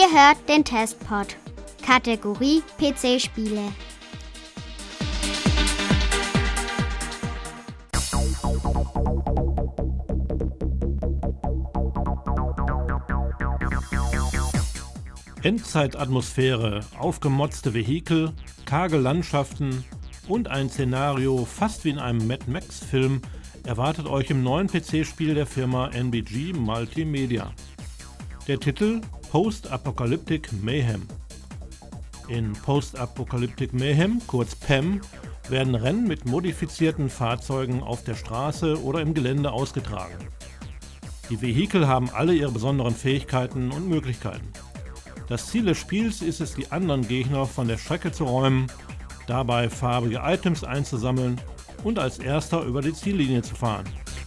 Ihr hört den Testpod. Kategorie PC-Spiele. Endzeitatmosphäre, aufgemotzte Vehikel, karge Landschaften und ein Szenario fast wie in einem Mad Max-Film erwartet euch im neuen PC-Spiel der Firma NBG Multimedia. Der Titel Post-Apocalyptic Mayhem. In Post-Apocalyptic Mayhem, kurz PAM, werden Rennen mit modifizierten Fahrzeugen auf der Straße oder im Gelände ausgetragen. Die Vehikel haben alle ihre besonderen Fähigkeiten und Möglichkeiten. Das Ziel des Spiels ist es, die anderen Gegner von der Strecke zu räumen, dabei farbige Items einzusammeln und als erster über die Ziellinie zu fahren.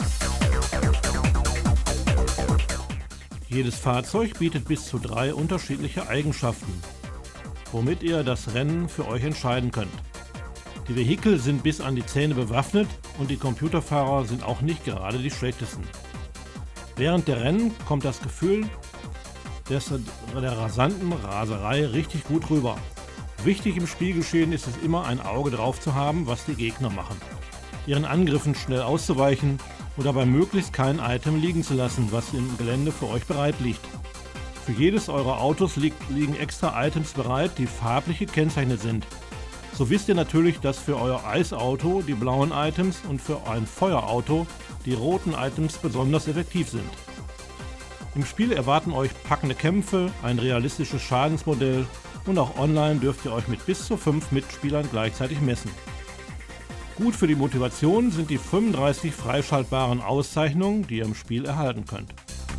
Jedes Fahrzeug bietet bis zu 3 unterschiedliche Eigenschaften, womit ihr das Rennen für euch entscheiden könnt. Die Vehikel sind bis an die Zähne bewaffnet und die Computerfahrer sind auch nicht gerade die schlechtesten. Während der Rennen kommt das Gefühl der rasanten Raserei richtig gut rüber. Wichtig im Spielgeschehen ist es immer, ein Auge drauf zu haben, was die Gegner machen, ihren Angriffen schnell auszuweichen und dabei möglichst kein Item liegen zu lassen, was im Gelände für euch bereit liegt. Für jedes eurer Autos liegen extra Items bereit, die farblich gekennzeichnet sind. So wisst ihr natürlich, dass für euer Eisauto die blauen Items und für ein Feuerauto die roten Items besonders effektiv sind. Im Spiel erwarten euch packende Kämpfe, ein realistisches Schadensmodell und auch online dürft ihr euch mit bis zu 5 Mitspielern gleichzeitig messen. Gut für die Motivation sind die 35 freischaltbaren Auszeichnungen, die ihr im Spiel erhalten könnt.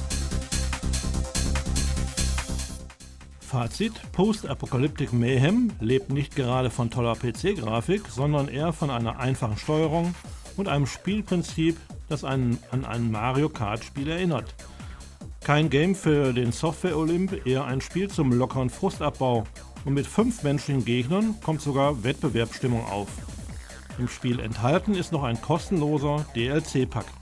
Fazit: Post-Apocalyptic Mayhem lebt nicht gerade von toller PC-Grafik, sondern eher von einer einfachen Steuerung und einem Spielprinzip, das an ein Mario Kart-Spiel erinnert. Kein Game für den Software-Olymp, eher ein Spiel zum lockeren Frustabbau, und mit 5 menschlichen Gegnern kommt sogar Wettbewerbsstimmung auf. Im Spiel enthalten ist noch ein kostenloser DLC-Pack.